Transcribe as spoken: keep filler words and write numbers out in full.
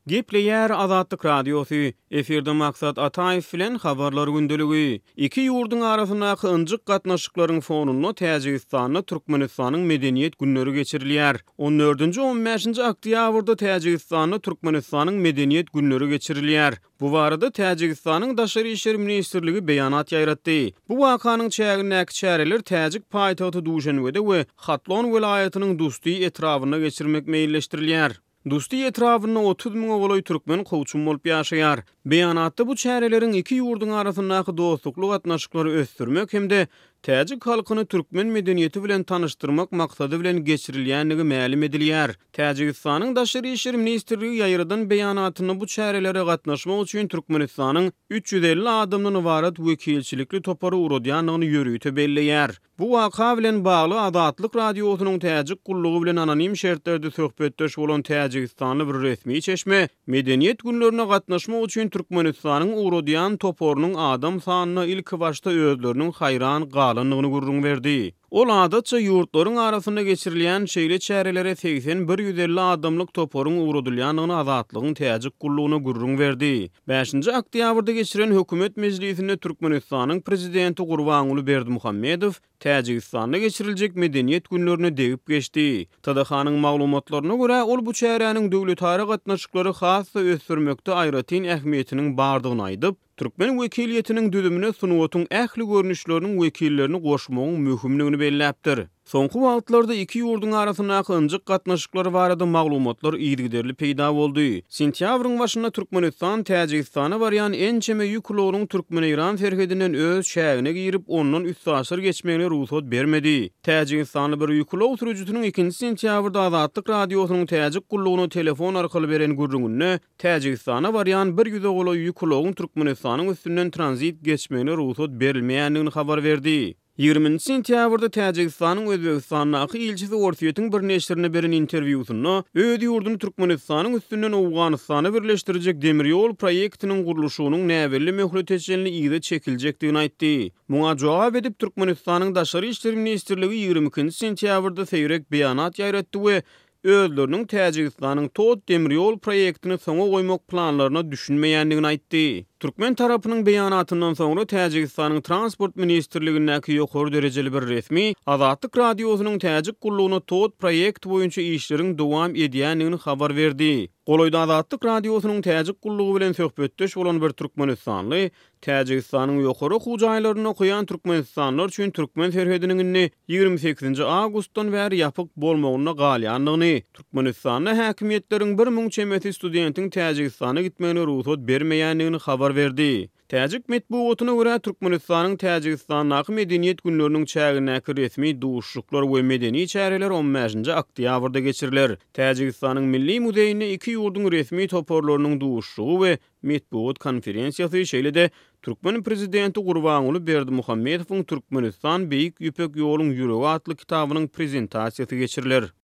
Gepleyer Azatlyk Radiosu. Eferde maksat Ataýew bilen habarlar gündeligi. Iki ýurdun arasyndaky ynjyk gatnaşyklaryň fonuny Täjikistanyň Türkmenistanyň medeniýet günleri geçirilýär. on dördünji on beşinji oktýabrda Täjikistanyň Türkmenistanyň medeniýet günleri geçirilýär. Bu barada Täjikistanyň Daşary işler ministrligi beýanat ýaýratdy. Bu wakanyň çägindäki çäreler Täjik paýtagty Duşanbede we Hatlon welaýatynyň Dusti etrawyna geçirmek meýilleşdirilýär. Dusti etrawyna otuz miň ogloý türkmen gowçum bolup ýaşaýar. Beýanatda bu çäreleriň iki ýurdun arasyndaky dostlukly gatnaşyklary ösdürmek hemde Täjik halkyny türkmen medeniýeti bilen tanışdyrmak maksady bilen geçirilýänligi mälim edilýär. Täjikistanyň Daşary işler ministrligi ýaýradan beýanatyny bu çärelere gatnaşmak üçin Türkmenistanyň üç ýüz elli adamdan ibaret wekilçilikli topary uradýanyny ýörüýte belleýär. Bu waka bilen bagly Azatlyk radiosynyň Täjik gullugy bilen anonim şertlerde söhbetdeş bolan Täjikistanly bir resmi çeşme medeniýet günlerine gatnaşmak üçin Türkmenistanyň uradýan toporynyň adam sanyna ilki başda özleriniň haýran galanlygyny gurrun berdi. Ol adatça ýurtlaryň arasynda geçirilýän şeýle çärelere seksen bir ýüz elli adamlyk toporyň uradylýanyny Azatlygyň Täjik gullugyna gurrun berdi. beşinji oktýabrda geçiren hökümet mejlisinde Türkmenistanyň prezidenti Gurbanuly Berdimuhammedow Täjikistanda geçiriljek medeniýet günlerini degip geçdi. T D H-nyň maglumatlaryna görä ol bu çäreniň döwletara gatnaşyklary hassa ösdürmekde aýratyn ähmiýetiniň bardygyny aýdyp, Türkmen wekiliýetiniň düzümine sunuwatyň ähli görnüşleriniň wekillerini goşmagyň möhümligini belläpdir. Soňky wagtlarda iki ýurdun arasyndaky ynjyk gatnaşyklary barada maglumatlar ýygyderli peýda boldy. Sentýabryň başynda Türkmenistan Täjikistana barýan en çeme ýüklüğüniň Türkmen-İran ferhedinden öz şägine girip ondan üç asyr geçmegine ruhsat bermedi. Täjikistanly bir ýüklüg sürüjütiniň ikinji sentýabrda Azatlyk radiosynyň Täjik gullugyny telefon arkaly beren gurrungyny Täjikistana barýan bir ýüz ogloý ýüklügiň Türkmenistanyň üstünden transit geçmegine ruhsat berilmeýändigini habar berdi. ýygrüminji sentýabrda Täjikistanyň Özbegistanyňky ilçisi Orsiýetiň bir neşrine beren interwýusyny öz ýurduny Türkmenistanyň üstünden Awganystana birleşdirjek demir ýol proýektiniň gurulşynyň näwelli möhletçiligini ýygy çekiljekdigini aýtdy. Muňa jogap edip Türkmenistanyň Daşary işler ministrligi ýygrimi ikinji sentýabrda seýrek beýanat ýaýratdy we özleriniň Täjikistanyň tot demir ýol proýektini soňa goýmak planlaryna düşünmeýändigini aýtdy. Türkmen tarapynyň beýanatyndan soňra Täjikistanyň transport ministrligindäki ýokary derejeli bir resmi Azatlyk radiosynyň Täjik gullugyna tot proýekt boýunça işleriň dowam edýändigini habar berdi. Goloýda Azatlyk radiosynyň Täjik gullugy bilen söhbetdeş bolan bir türkmenistanly Täjikistanyň ýokary hujaýlaryna goýan türkmenistanlar üçin türkmen ferhediniň ýygrimi sekizinji awgustdan bäri ýapyk bolmagyna galýanlygyny, Türkmenistanyň häkimiýetleriň bir müň çemeti studentiň Täjikistana gitmegine ruhsat bermeýändigini habar berdi. Täjik medeniýetine görä Türkmenistanyň Täjikistanyň medeniýet günleriniň çägindäki resmi duşluklar we medeni çäreler on beşinji oktýabrda geçiriler. Täjikistanyň Milli Muzeýine iki ýurdun resmi toporlarynyň duşlugy we medeniýet konferensiýasy şeýle-de Türkmen prezidenti Gurbanuly Berdimuhammedowyň Türkmenistan beýik ýüpek ýoluň ýüregi atly kitabynyň prezentasiýasy geçiriler.